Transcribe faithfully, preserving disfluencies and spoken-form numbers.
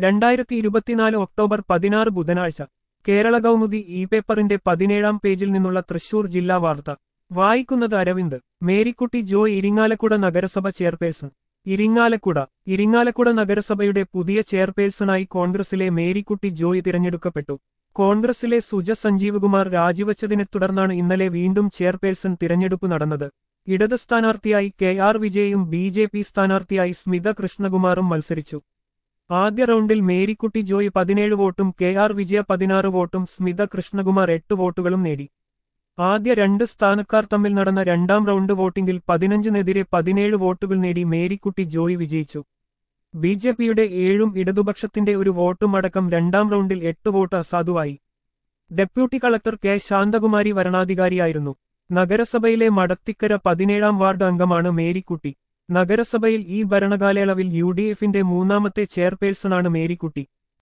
രണ്ടായിരത്തി ഇരുപത്തിനാല് ഒക്ടോബർ പതിനാറ് ബുധനാഴ്ച കേരള കൗമുദി ഇ പേപ്പറിന്റെ പതിനേഴാം പേജിൽ നിന്നുള്ള തൃശൂർ ജില്ലാ വാർത്ത വായിക്കുന്നത് അരവിന്ദ്. മേരിക്കുട്ടി ജോയ് ഇരിങ്ങാലക്കുട നഗരസഭ ചെയർപേഴ്സൺ. ഇരിങ്ങാലക്കുട ഇരിങ്ങാലക്കുട നഗരസഭയുടെ പുതിയ ചെയർപേഴ്സണായി കോൺഗ്രസിലെ മേരിക്കുട്ടി ജോയ് തിരഞ്ഞെടുക്കപ്പെട്ടു. കോൺഗ്രസിലെ സുജ സഞ്ജീവകുമാർ രാജിവച്ചതിനെ തുടർന്നാണ് ഇന്നലെ വീണ്ടും ചെയർപേഴ്സൺ തിരഞ്ഞെടുപ്പ് നടന്നത്. ഇടത് സ്ഥാനാർത്ഥിയായി കെ ആർ വിജയും ബി ജെ പി സ്ഥാനാർത്ഥിയായി സ്മിത കൃഷ്ണകുമാറും മത്സരിച്ചു. ആദ്യ റൗണ്ടിൽ മേരിക്കുട്ടി ജോയ് പതിനേഴ് വോട്ടും കെ ആർ വിജയ പതിനാറ് വോട്ടും സ്മിത കൃഷ്ണകുമാർ എട്ട് വോട്ടുകളും നേടി. ആദ്യ രണ്ട് സ്ഥാനക്കാർ തമ്മിൽ നടന്ന രണ്ടാം റൗണ്ട് വോട്ടിംഗിൽ പതിനഞ്ചിനെതിരെ പതിനേഴ് വോട്ടുകൾ നേടി മേരിക്കുട്ടി ജോയ് വിജയിച്ചു. ബി ജെ പിയുടെ ഏഴും ഇടതുപക്ഷത്തിന്റെ ഒരു വോട്ടും അടക്കം രണ്ടാം റൗണ്ടിൽ എട്ട് വോട്ട് അസാധുവായി. ഡെപ്യൂട്ടി കളക്ടർ കെ ശാന്തകുമാരി വരണാധികാരിയായിരുന്നു. നഗരസഭയിലെ മടത്തിക്കര പതിനേഴാം വാർഡ് അംഗമാണ് മേരിക്കുട്ടി. നഗരസഭയിൽ ഈ ഭരണകാലയളവിൽ യു ഡി എഫിന്റെ മൂന്നാമത്തെ ചെയർപേഴ്സണാണ് മേരിക്കുട്ടി.